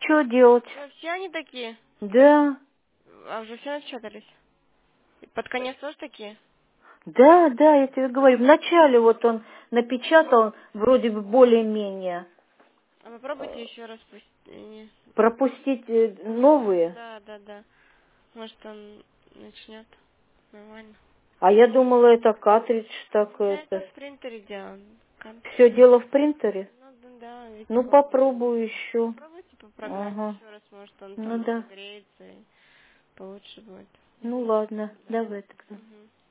Что делать? Что, все они такие? Да, А уже все напечатались? Под конец тоже такие? да, я тебе говорю. Вначале вот он напечатал вроде бы более-менее. А попробуйте еще раз пусть. Пропустить новые. Да. Может он начнет нормально. А я думала, это картридж, так Да, это это. в принтере дело. Все дело в принтере. Ну да, Ну, видимо. попробую еще. Попробуйте по программе Ага. еще раз, может он Ну там да. разогреется и получше будет. Ну ладно, давай тогда. Мгм.